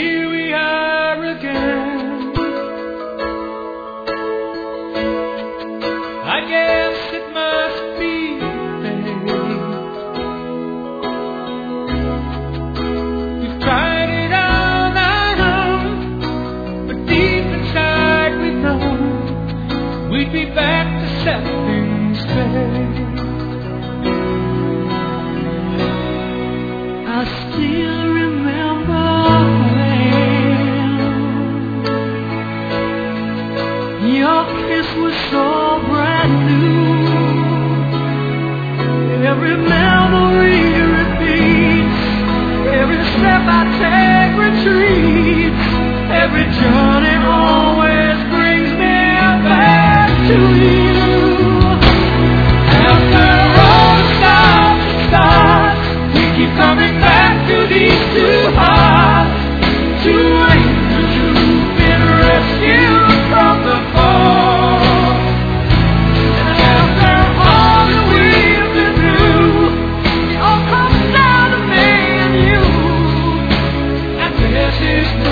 here we are again. I guess it must be fate. We've tried it all night long, but deep inside we know we'd be back to set things straight. I still remember when your kiss was so brand new. Every memory repeats, every step I take retreats, every journey always brings me back to you. After all the stops and starts, we keep coming back to these two hearts, two angels who've been rescued from the fall. And after all that we've been through, it all comes down to me and you. And this is